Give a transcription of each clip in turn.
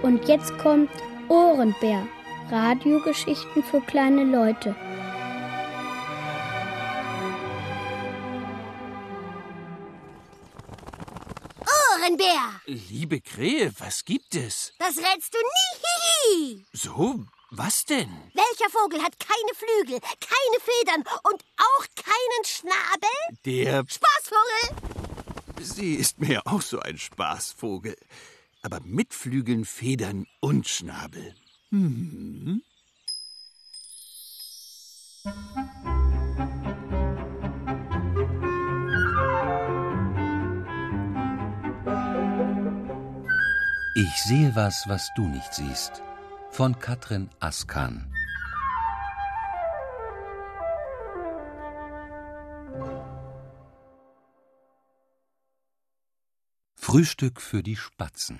Und jetzt kommt Ohrenbär. Radiogeschichten für kleine Leute. Ohrenbär! Liebe Krähe, was gibt es? Das rätst du nie! So, was denn? Welcher Vogel hat keine Flügel, keine Federn und auch keinen Schnabel? Der Spaßvogel! Sie ist mir auch so ein Spaßvogel. Aber mit Flügeln, Federn und Schnabel. Ich sehe was du nicht siehst. Von Katrin Askan. Frühstück für die Spatzen.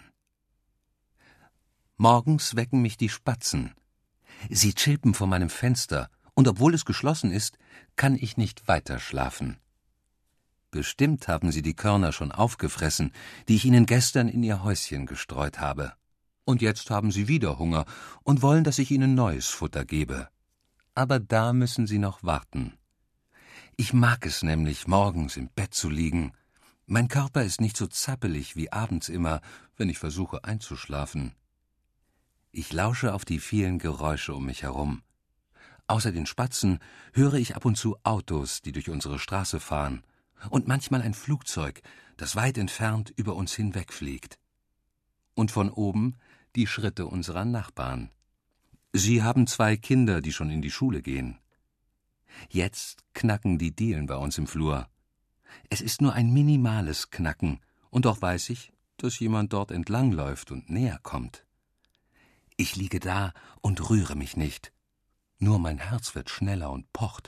Morgens wecken mich die Spatzen. Sie chilpen vor meinem Fenster, und obwohl es geschlossen ist, kann ich nicht weiter schlafen. Bestimmt haben sie die Körner schon aufgefressen, die ich ihnen gestern in ihr Häuschen gestreut habe. Und jetzt haben sie wieder Hunger und wollen, dass ich ihnen neues Futter gebe. Aber da müssen sie noch warten. Ich mag es nämlich, morgens im Bett zu liegen. Mein Körper ist nicht so zappelig wie abends immer, wenn ich versuche einzuschlafen. Ich lausche auf die vielen Geräusche um mich herum. Außer den Spatzen höre ich ab und zu Autos, die durch unsere Straße fahren, und manchmal ein Flugzeug, das weit entfernt über uns hinwegfliegt. Und von oben die Schritte unserer Nachbarn. Sie haben 2 Kinder, die schon in die Schule gehen. Jetzt knacken die Dielen bei uns im Flur. Es ist nur ein minimales Knacken, und doch weiß ich, dass jemand dort entlangläuft und näher kommt. Ich liege da und rühre mich nicht. Nur mein Herz wird schneller und pocht.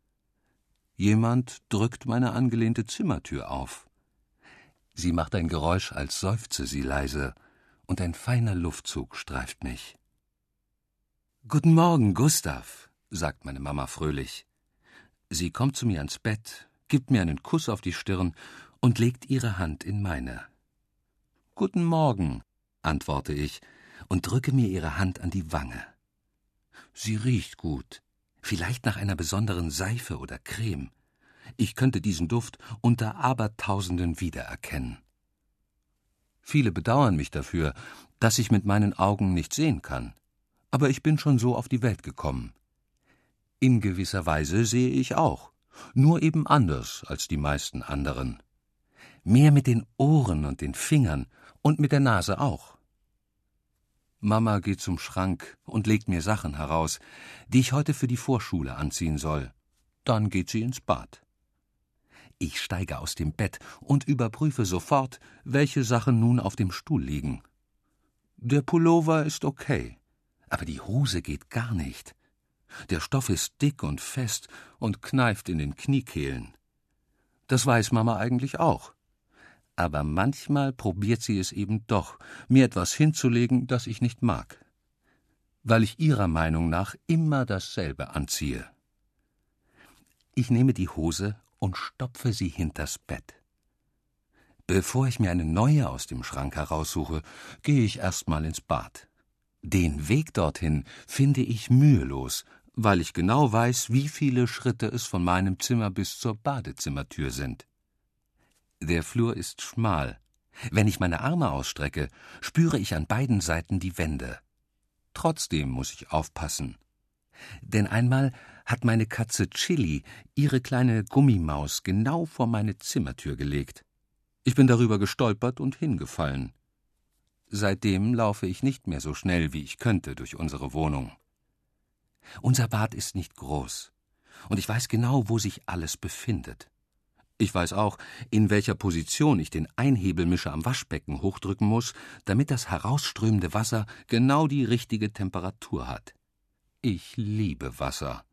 Jemand drückt meine angelehnte Zimmertür auf. Sie macht ein Geräusch, als seufze sie leise, und ein feiner Luftzug streift mich. »Guten Morgen, Gustav«, sagt meine Mama fröhlich. Sie kommt zu mir ans Bett, gibt mir einen Kuss auf die Stirn und legt ihre Hand in meine. »Guten Morgen«, antworte ich und drücke mir ihre Hand an die Wange. Sie riecht gut, vielleicht nach einer besonderen Seife oder Creme. Ich könnte diesen Duft unter Abertausenden wiedererkennen. Viele bedauern mich dafür, dass ich mit meinen Augen nicht sehen kann. Aber ich bin schon so auf die Welt gekommen. In gewisser Weise sehe ich auch, nur eben anders als die meisten anderen. Mehr mit den Ohren und den Fingern und mit der Nase auch. Mama geht zum Schrank und legt mir Sachen heraus, die ich heute für die Vorschule anziehen soll. Dann geht sie ins Bad. Ich steige aus dem Bett und überprüfe sofort, welche Sachen nun auf dem Stuhl liegen. Der Pullover ist okay, aber die Hose geht gar nicht. Der Stoff ist dick und fest und kneift in den Kniekehlen. Das weiß Mama eigentlich auch. Aber manchmal probiert sie es eben doch, mir etwas hinzulegen, das ich nicht mag. Weil ich ihrer Meinung nach immer dasselbe anziehe. Ich nehme die Hose und stopfe sie hinters Bett. Bevor ich mir eine neue aus dem Schrank heraussuche, gehe ich erst mal ins Bad. Den Weg dorthin finde ich mühelos, weil ich genau weiß, wie viele Schritte es von meinem Zimmer bis zur Badezimmertür sind. Der Flur ist schmal. Wenn ich meine Arme ausstrecke, spüre ich an beiden Seiten die Wände. Trotzdem muss ich aufpassen. Denn einmal hat meine Katze Chili ihre kleine Gummimaus genau vor meine Zimmertür gelegt. Ich bin darüber gestolpert und hingefallen. Seitdem laufe ich nicht mehr so schnell, wie ich könnte, durch unsere Wohnung. Unser Bad ist nicht groß, und ich weiß genau, wo sich alles befindet. Ich weiß auch, in welcher Position ich den Einhebelmischer am Waschbecken hochdrücken muss, damit das herausströmende Wasser genau die richtige Temperatur hat. Ich liebe Wasser.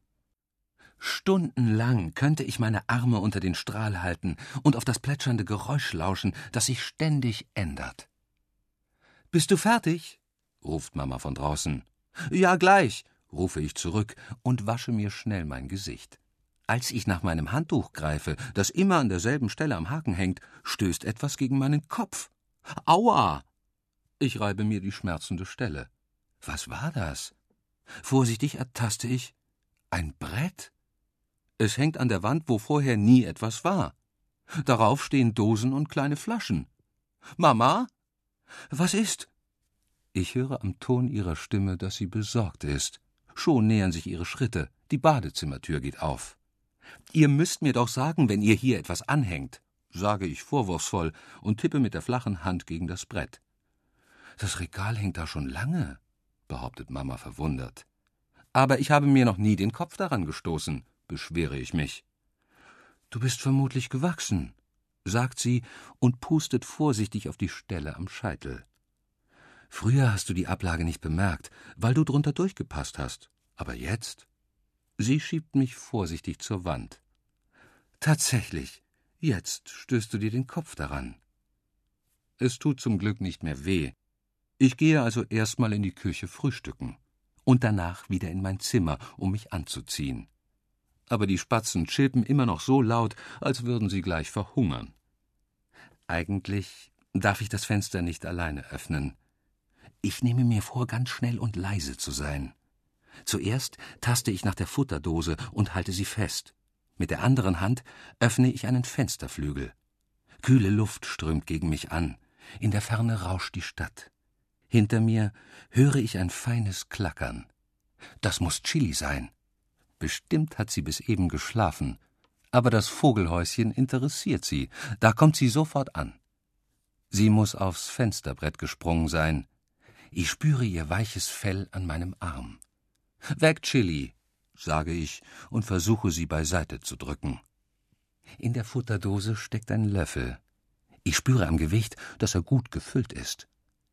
Stundenlang könnte ich meine Arme unter den Strahl halten und auf das plätschernde Geräusch lauschen, das sich ständig ändert. »Bist du fertig?« ruft Mama von draußen. »Ja, gleich«, rufe ich zurück und wasche mir schnell mein Gesicht. Als ich nach meinem Handtuch greife, das immer an derselben Stelle am Haken hängt, stößt etwas gegen meinen Kopf. Aua! Ich reibe mir die schmerzende Stelle. Was war das? Vorsichtig ertaste ich ein Brett. Es hängt an der Wand, wo vorher nie etwas war. Darauf stehen Dosen und kleine Flaschen. »Mama? Was ist?« Ich höre am Ton ihrer Stimme, dass sie besorgt ist. Schon nähern sich ihre Schritte. Die Badezimmertür geht auf. »Ihr müsst mir doch sagen, wenn ihr hier etwas anhängt«, sage ich vorwurfsvoll und tippe mit der flachen Hand gegen das Brett. »Das Regal hängt da schon lange«, behauptet Mama verwundert. »Aber ich habe mir noch nie den Kopf daran gestoßen«, beschwere ich mich. »Du bist vermutlich gewachsen«, sagt sie und pustet vorsichtig auf die Stelle am Scheitel. »Früher hast du die Ablage nicht bemerkt, weil du drunter durchgepasst hast. Aber jetzt?« Sie schiebt mich vorsichtig zur Wand. »Tatsächlich, jetzt stößt du dir den Kopf daran.« Es tut zum Glück nicht mehr weh. Ich gehe also erstmal in die Küche frühstücken und danach wieder in mein Zimmer, um mich anzuziehen. Aber die Spatzen chirpen immer noch so laut, als würden sie gleich verhungern. Eigentlich darf ich das Fenster nicht alleine öffnen. Ich nehme mir vor, ganz schnell und leise zu sein. Zuerst taste ich nach der Futterdose und halte sie fest. Mit der anderen Hand öffne ich einen Fensterflügel. Kühle Luft strömt gegen mich an. In der Ferne rauscht die Stadt. Hinter mir höre ich ein feines Klackern. Das muss Chili sein. Bestimmt hat sie bis eben geschlafen. Aber das Vogelhäuschen interessiert sie. Da kommt sie sofort an. Sie muss aufs Fensterbrett gesprungen sein. Ich spüre ihr weiches Fell an meinem Arm. »Weg, Chili«, sage ich und versuche, sie beiseite zu drücken. In der Futterdose steckt ein Löffel. Ich spüre am Gewicht, dass er gut gefüllt ist.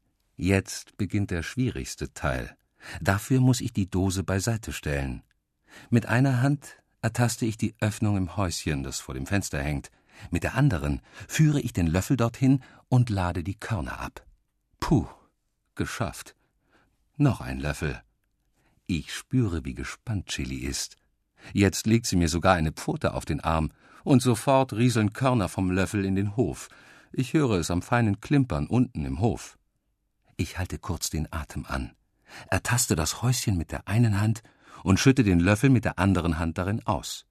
Jetzt beginnt der schwierigste Teil. Dafür muss ich die Dose beiseite stellen. Mit einer Hand ertaste ich die Öffnung im Häuschen, das vor dem Fenster hängt. Mit der anderen führe ich den Löffel dorthin und lade die Körner ab. Puh, geschafft. Noch ein Löffel. Ich spüre, wie gespannt Chili ist. Jetzt legt sie mir sogar eine Pfote auf den Arm, und sofort rieseln Körner vom Löffel in den Hof. Ich höre es am feinen Klimpern unten im Hof. Ich halte kurz den Atem an, ertaste das Häuschen mit der einen Hand und schütte den Löffel mit der anderen Hand darin aus.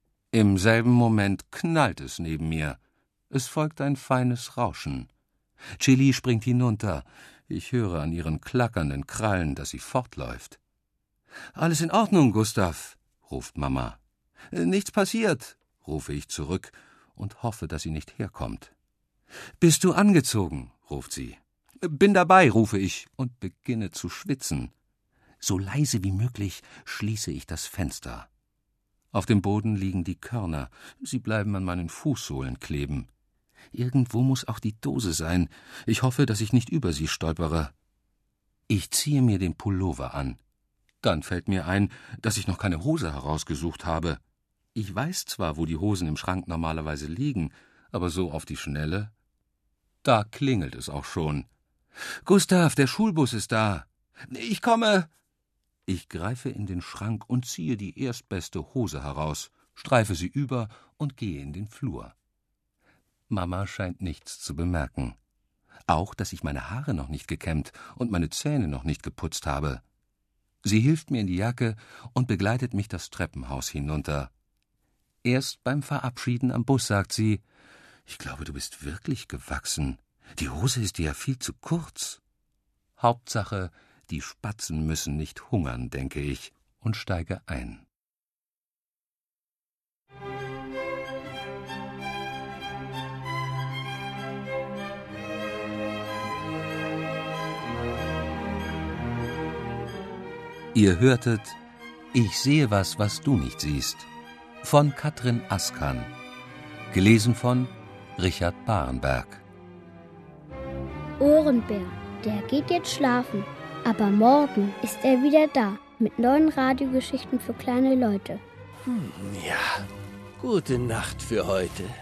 Im selben Moment knallt es neben mir. Es folgt ein feines Rauschen. Chili springt hinunter. Ich höre an ihren klackernden Krallen, dass sie fortläuft. »Alles in Ordnung, Gustav«, ruft Mama. »Nichts passiert«, rufe ich zurück und hoffe, dass sie nicht herkommt. »Bist du angezogen?«, ruft sie. »Bin dabei«, rufe ich und beginne zu schwitzen. So leise wie möglich schließe ich das Fenster. Auf dem Boden liegen die Körner. Sie bleiben an meinen Fußsohlen kleben. Irgendwo muss auch die Dose sein. Ich hoffe, dass ich nicht über sie stolpere. Ich ziehe mir den Pullover an. Dann fällt mir ein, dass ich noch keine Hose herausgesucht habe. Ich weiß zwar, wo die Hosen im Schrank normalerweise liegen, aber so auf die Schnelle. Da klingelt es auch schon. »Gustav, der Schulbus ist da.« »Ich komme.« Ich greife in den Schrank und ziehe die erstbeste Hose heraus, streife sie über und gehe in den Flur. Mama scheint nichts zu bemerken. Auch, dass ich meine Haare noch nicht gekämmt und meine Zähne noch nicht geputzt habe. Sie hilft mir in die Jacke und begleitet mich das Treppenhaus hinunter. Erst beim Verabschieden am Bus sagt sie, »Ich glaube, du bist wirklich gewachsen. Die Hose ist dir ja viel zu kurz.« Hauptsache, die Spatzen müssen nicht hungern, denke ich, und steige ein. Ihr hörtet »Ich sehe was, was du nicht siehst« von Katrin Askan, gelesen von Richard Barenberg. Ohrenbär, der geht jetzt schlafen, aber morgen ist er wieder da mit neuen Radiogeschichten für kleine Leute. Ja, gute Nacht für heute.